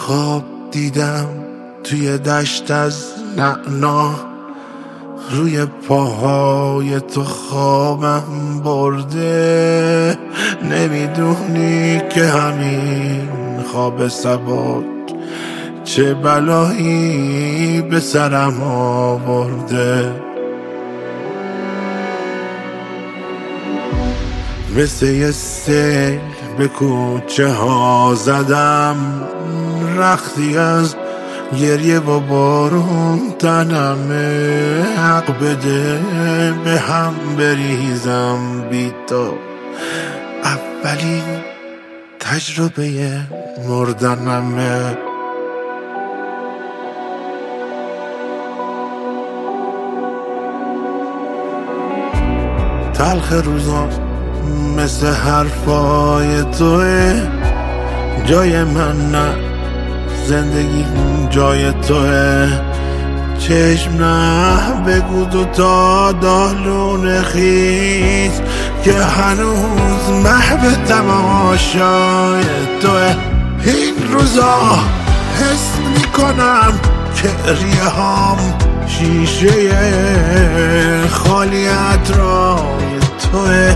خواب دیدم توی دشت از نعنا، روی پاهای تو خوابم برده. نمیدونی که همین خواب سبک چه بلایی به سرم آورده. مثل یه سیل به کوچه ها زدم، رختی از گریه و بارون تنمه. حق بده به هم بریزم بی تو، اولین تجربه مردنمه. تلخ روزا مثل حرفای توه، جای من نه، زندگی جای توه. چشم نه بگو دوتا دالون خیز که هنوز محو تماشای توه. این روزا حس میکنم که ریه هام شیشه خالی اطرای توه.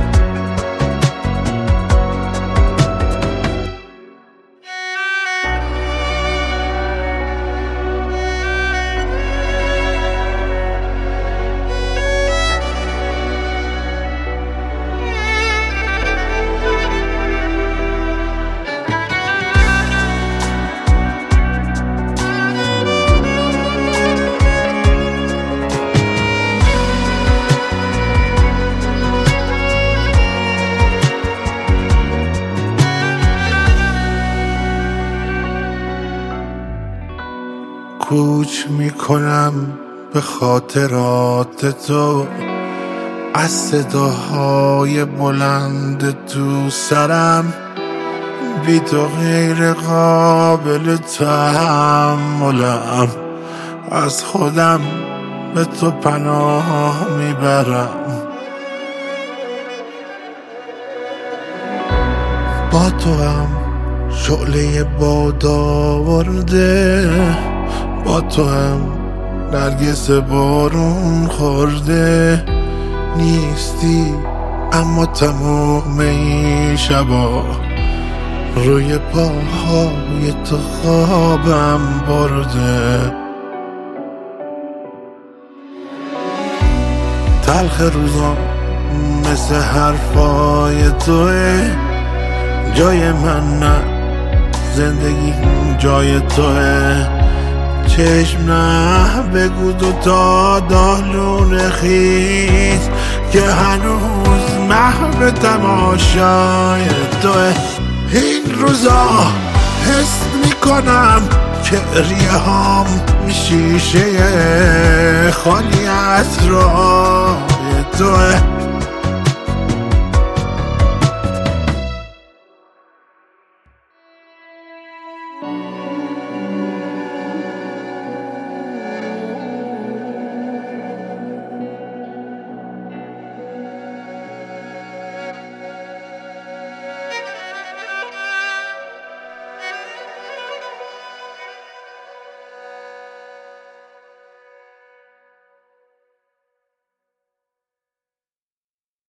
کوچ میکنم به خاطرات تو، از صداهای بلند تو سرم. بی تو غیر قابل تحملم، از خودم به تو پناه میبرم. با تو هم شعله باد آورده، با تو هم نرگس بارون خورده. نیستی اما تمام این شبا روی پاهای تو خوابم برده. تلخ روزا مثل حرفای توه، جای من نه، زندگی جای توه. چشم نه بگو دوتا دالون خیز که هنوز محو تماشای توه. این روزا حس میکنم که ریه هام شیشه خالی اطرای توه.